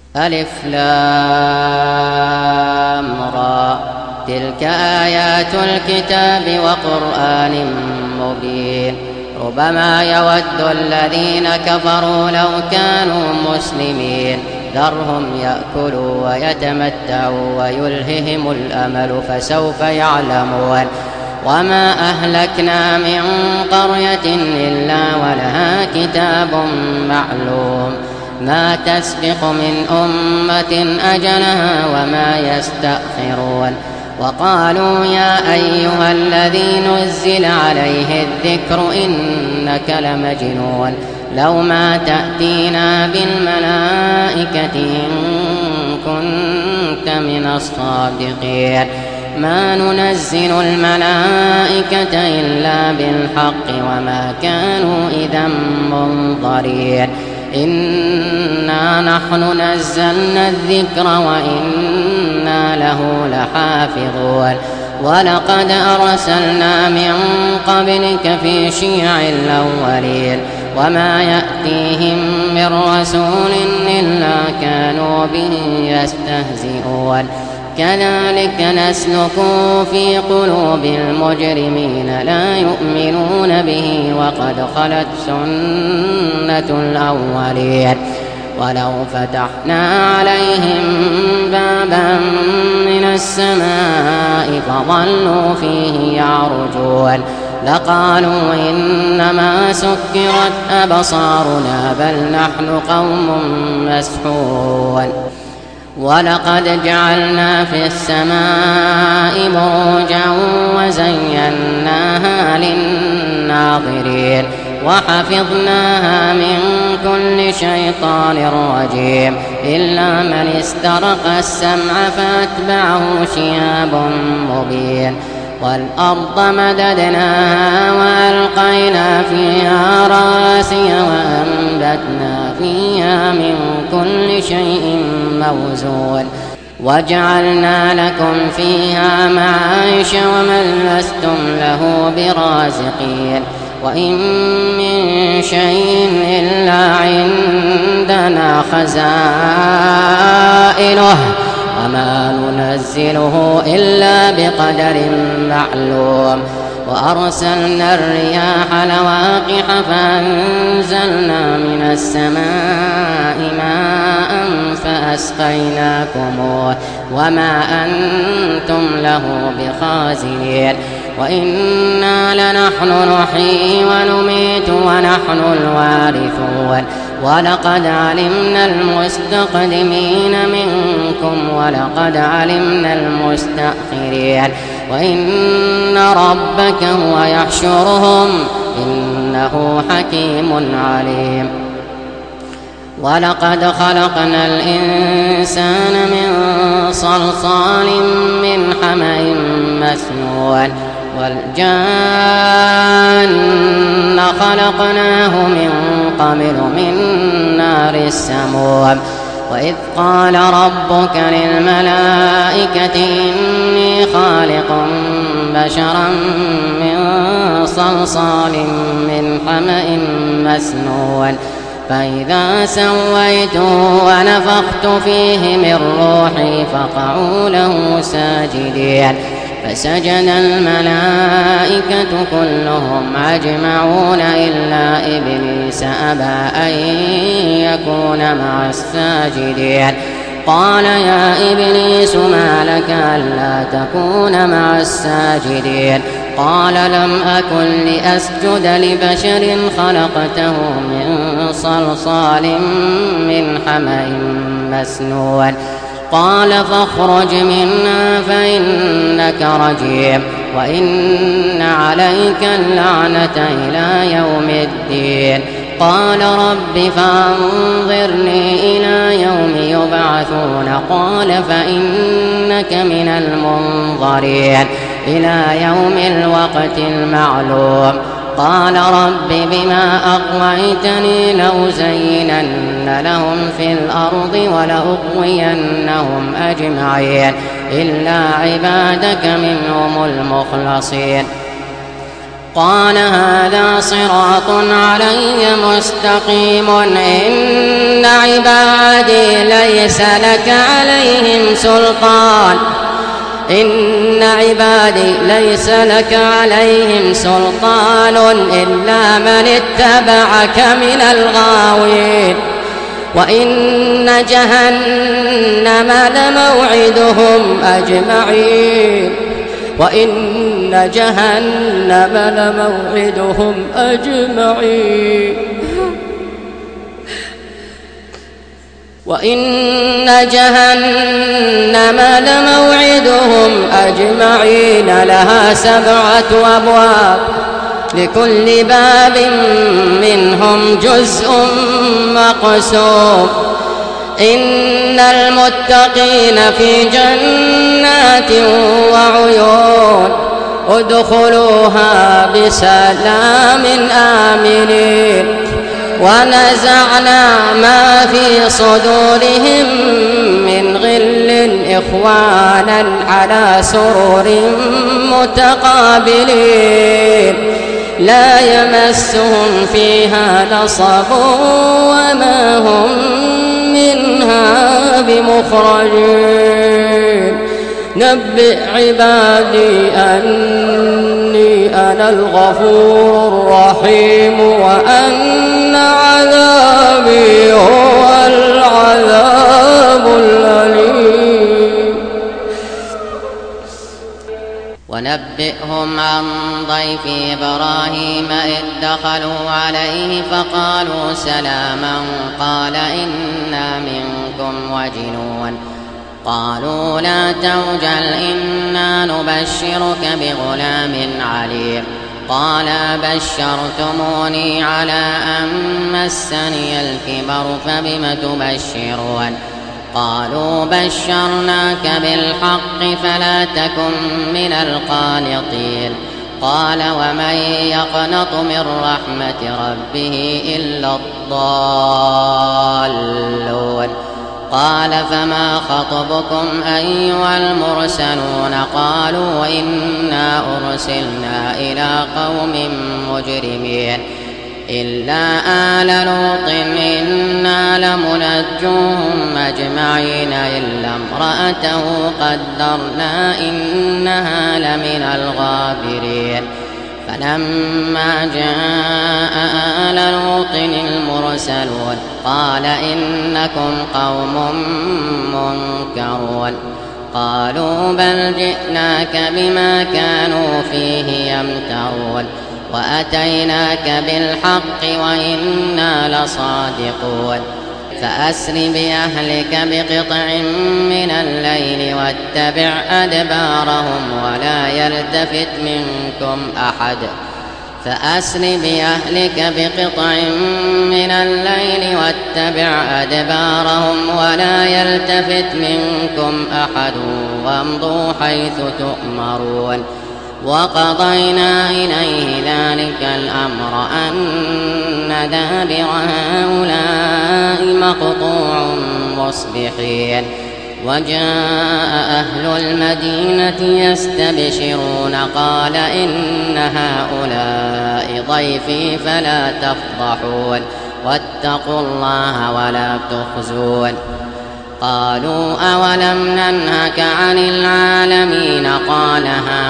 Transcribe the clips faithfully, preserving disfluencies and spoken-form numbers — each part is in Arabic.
ألف لام را، تلك آيات الكتاب وقرآن مبين. ربما يود الذين كفروا لو كانوا مسلمين، ذرهم يأكلوا ويتمتعوا ويلههم الأمل فسوف يعلمون. وما أهلكنا من قرية إلا ولها كتاب معلوم، ما تسبق من أمة أجلها وما يستأخرون. وقالوا يا أيها الذي نزل عليه الذكر إنك لمجنون، لو ما تأتينا بالملائكة إن كنت من الصادقين. ما ننزل الملائكة إلا بالحق وما كانوا إذا منظرين. إنا نحن نزلنا الذكر وإنا له لحافظون. ولقد أرسلنا من قبلك في شيع الأولين، وما يأتيهم من رسول إلا كانوا به يستهزئون. كذلك نسلكه في قلوب المجرمين، لا يؤمنون به وقد خلت سنة الأولين. ولو فتحنا عليهم بابا من السماء فظلوا فيه يعرجون لقالوا إنما سكرت أبصارنا بل نحن قوم مسحورون. ولقد جعلنا في السماء بروجا وزيناها للناظرين وحفظناها من كل شيطان رجيم إلا من استرق السمع فأتبعه شهاب مبين. والأرض مددناها وألقينا فيها رواسي وأنبتنا فيها من كل شيء موزون وجعلنا لكم فيها معايش ومن لستم له برازقين. وإن من شيء إلا عندنا خزائنه وما ننزله إلا بقدر معلوم. وأرسلنا الرياح لواقح فأنزلنا من السماء ماء فأسقيناكموه وما أنتم له بخازنين. وإنا لنحن نحيي ونميت ونحن الوارثون. ولقد علمنا المستقدمين منكم ولقد علمنا المستأخرين. وإن ربك هو يحشرهم إنه حكيم عليم. ولقد خلقنا الإنسان من صلصال من حمأ مسنون والجان خلقناه من قبل من نار السموم. وإذ قال ربك للملائكة إني خالق بشرا من صلصال من حمأ مسنون فإذا سويته ونفخت فيه من روحي فقعوا له ساجدين. فسجد الملائكة كلهم أجمعون إلا إبليس أبى أن يكون مع الساجدين. قال يا إبليس ما لك ألا تكون مع الساجدين؟ قال لم أكن لأسجد لبشر خلقته من صلصال من حمأ مسنون. قال فاخرج منا فإنك رجيم وإن عليك اللعنة إلى يوم الدين. قال رب فأنظرني إلى يوم يبعثون. قال فإنك من المنظرين إلى يوم الوقت المعلوم. قال رب بما أغويتني لأزينن لهم في الأرض ولأغوينهم أجمعين إلا عبادك منهم المخلصين. قال هذا صراط علي مستقيم إن عبادي ليس لك عليهم سلطان إن عبادي ليس لك عليهم سلطان إلا من اتبعك من الغاوين وإن جهنم لموعدهم أجمعين وإن جهنم لموعدهم أجمعين وإن جهنم لموعدهم أجمعين لها سبعة أبواب لكل باب منهم جزء مقسوم إن المتقين في جنات وعيون ادخلوها بسلام آمنين ونزعنا ما في صدورهم من غل إخوانا على سرر متقابلين لا يمسهم فيها نصب وما هم منها بمخرجين نبئ عبادي أني أنا الغفور الرحيم وأن عذابي هو العذاب الأليم ونبئهم عن ضيف إبراهيم إذ دخلوا عليه فقالوا سلاما قال إنا منكم وجنون قالوا لا توجل إنا نبشرك بغلام عليم قال بشرتموني على أن مسني الكبر فبم تبشرون قالوا بشرناك بالحق فلا تكن من القانطين قال ومن يقنط من رحمة ربه إلا الضالون قال فما خطبكم أيها المرسلون قالوا إنا أرسلنا إلى قوم مجرمين إلا آل لوط إنا لمنجوهم أجمعين إلا امرأته قدرنا إنها لمن الغابرين فلما جاء آل لوط المرسلون قال إنكم قوم منكرون قالوا بل جئناك بما كانوا فيه يمترون وأتيناك بالحق وإنا لصادقون فأسر بأهلك بقطع من الليل واتبع أدبارهم ولا يلتفت منكم أحد فأسر بأهلك بقطع من الليل واتبع أدبارهم ولا يلتفت منكم أحد وامضوا حيث تؤمرون وقضينا إليه ذلك الأمر أن دابر هؤلاء مقطوع مصبحين وجاء أهل المدينة يستبشرون قال إن هؤلاء ضيفي فلا تفضحون واتقوا الله ولا تخزون قالوا أولم ننهك عن العالمين قال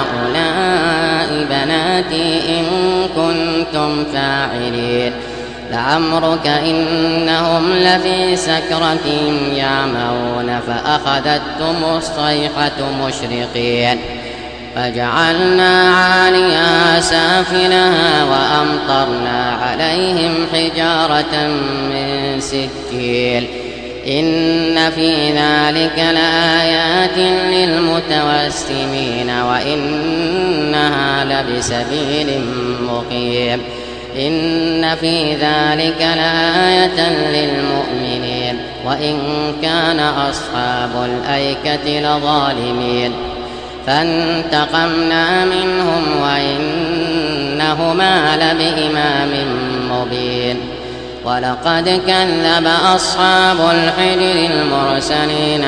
هؤلاء بناتي إن كنتم فاعلين لعمرك إنهم لفي سكرتهم يعمهون فأخذتهم الصيحة مشرقين فجعلنا عاليها سافلها وأمطرنا عليهم حجارة من سجيل إن في ذلك لآيات للمتوسمين وإنها لبسبيل مقيم إن في ذلك لآية للمؤمنين وإن كان أصحاب الأيكة لظالمين فانتقمنا منهم وإنهما لبإمام مبين ولقد كذب أصحاب الحجر المرسلين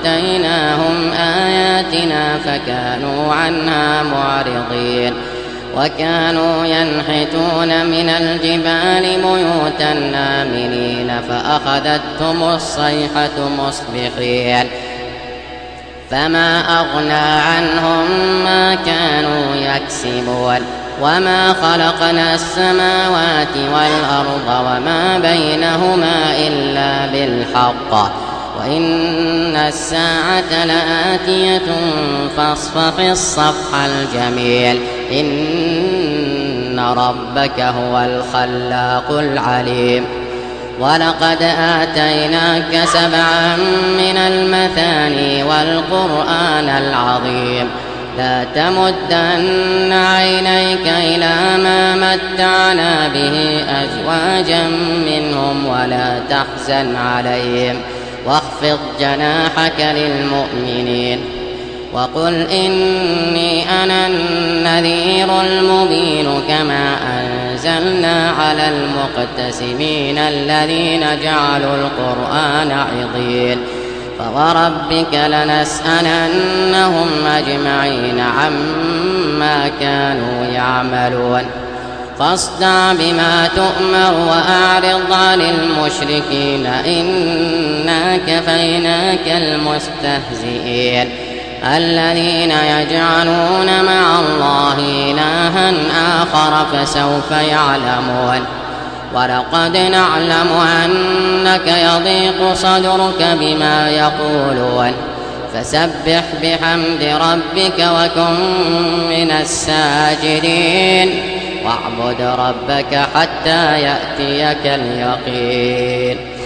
وآتيناهم آياتنا فكانوا عنها معرضين وكانوا ينحتون من الجبال بيوتا آمنين فأخذتهم الصيحة مصبحين فما أغنى عنهم ما كانوا يكسبون وما خلقنا السماوات والأرض وما بينهما إلا بالحق وإن الساعة لآتية فاصفح الصفح الجميل إن ربك هو الخلاق العليم ولقد آتيناك سبعا من المثاني والقرآن العظيم لا تمدن عينيك إلى ما متعنا به أزواجا منهم ولا تحزن عليهم واخفض جناحك للمؤمنين وقل إني أنا النذير المبين كما أنزلنا على المقتسمين الذين جعلوا القرآن عضين فوربك لنسألنهم أجمعين عما كانوا يعملون فاصدع بما تؤمر وأعرض عن المشركين إنا كفيناك المستهزئين الذين يجعلون مع الله إلها آخر فسوف يعلمون ولقد نعلم أنك يضيق صدرك بما يقولون فسبح بحمد ربك وكن من الساجدين واعبد ربك حتى يأتيك اليقين